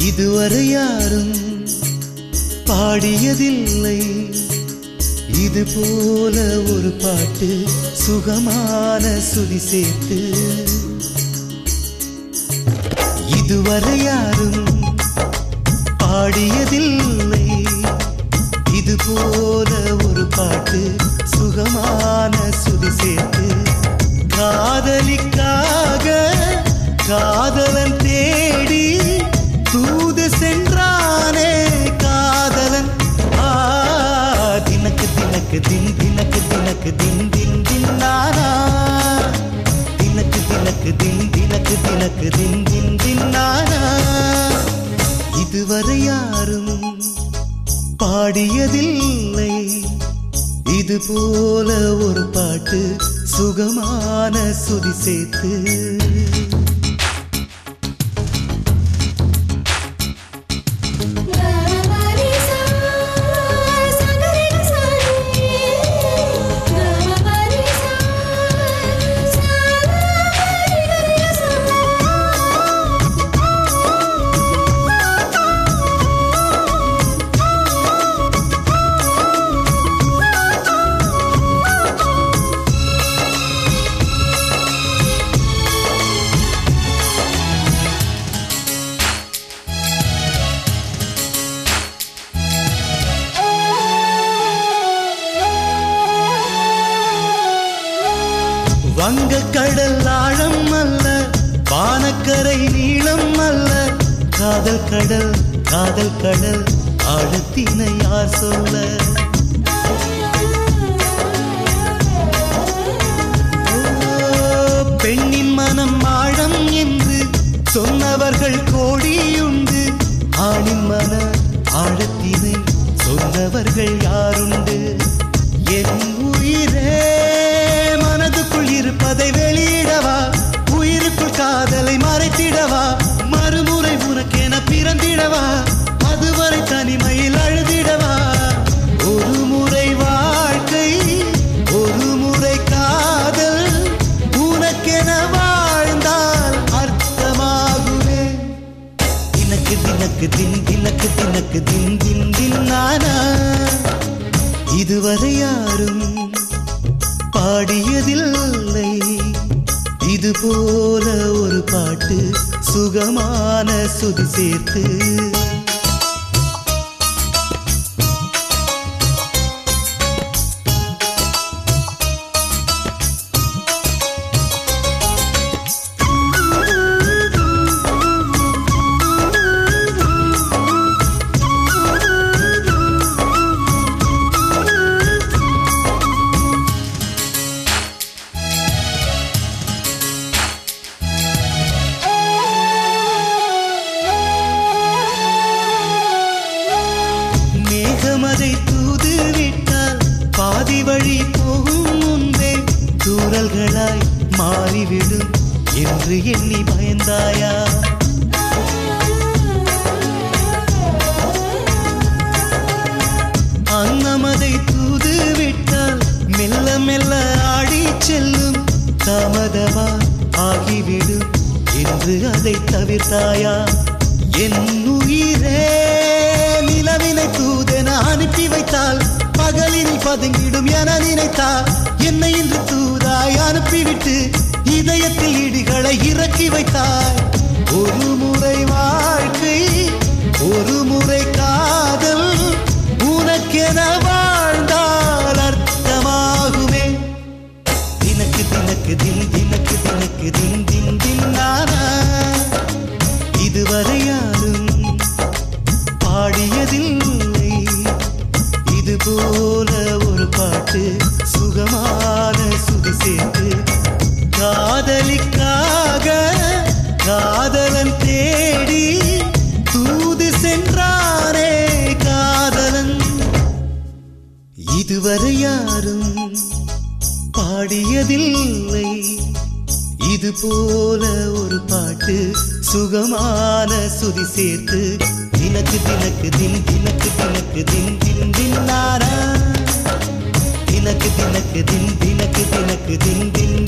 இதுவரை யாரும் பாடியதில்லை இது போல ஒரு பாட்டு சுகமான சுதி சேர்த்து இதுவரை யாரும் பாடியதில்லை இது போல ஒரு பாட்டு சுகமான சுதி சேர்த்து காதலிக்காக காதலன் தேடி தூது சென்றானே காதலன் தினக்கு தினக்கு தின் தினக்கு தினக்கு தின் தின் தின் நானா தினக்கு தினக்கு தின் தினக்கு தினக்கு தின் தின் தின் நானா இதுவரை யாரும் பாடியதில்லை இது போல ஒரு பாட்டு சுகமான சுதி சேர்த்து வங்க கடல் ஆழம் அல்ல வானக்கரை நீளம் அல்ல காதல் கடல் ஆழத்தினை யார் சொல்ல பெண்ணின் மனம் ஆழம் என்று சொன்னவர்கள் கோடியுண்டு ஆணின் மன ஆழத்தினை சொன்னவர்கள் யாருண்டு என் உயிரே மனதுக்குள் இருப்பதை வெளியிடவா உயிருக்குள் காதலை மறைத்திடவா மறுமுறை உனக்கென பிறந்திடவா அதுவரை தனிமையில் அழுதிடவா ஒரு முறை வாழ்க்கை ஒரு முறை காதல் உனக்கென வாழ்ந்தால் அர்த்தமாகுமே தினக்கு தினக்கு தின் தினக்கு தினக்கு தின் தின் தின் நானா இதுவரை யாரும் பாடியதில்லை இது போல ஒரு பாட்டு சுகமான சுதி சேர்த்து அதை தூது விட்டால் பாதி வழி போகும் முன்பே தூறல்களாய் மாறிவிடும் என்று எண்ணி பயந்தாயா அன்னமதை தூது விட்டால் மெல்ல மெல்ல ஆடி செல்லும் தாமதமா ஆகிவிடும் என்று அதை தவிர்த்தாயா என் உயிரே நிலவினை தூதென அனுப்பி வைத்தால் பகலினில் பதுங்கிடும் என நினைத்தால் என்னை இன்று தூதாய் அனுப்பிவிட்டு இதயத்தில் இடிகளை இறக்கி வைத்தாய் ஒரு முறை வாழ்க்கை ஒரு முறை காதல் உனக்கென வாழ்ந்தால் அர்த்தமாகுமே தினக்கு தினக்கு தின் தினக்கு தினக்கு தின் தின் தின் நானா இதுவரை யாரும் பாடியதில்லை இது போல ஒரு பாட்டு சுகமான சுதி சேர்த்து காதலிக்காக காதலன் தேடி தூது சென்றானே காதலன் இதுவரை யாரும் பாடியதில்லை இது போல ஒரு பாட்டு சுகமான சுதி சேர்த்து தினக்கு தினக்கு தின் தினக்கு தினக்கு தின் தின் தின் நானா தினக்கு தினக்கு தின் தினக்கு தினக்கு தின் தின்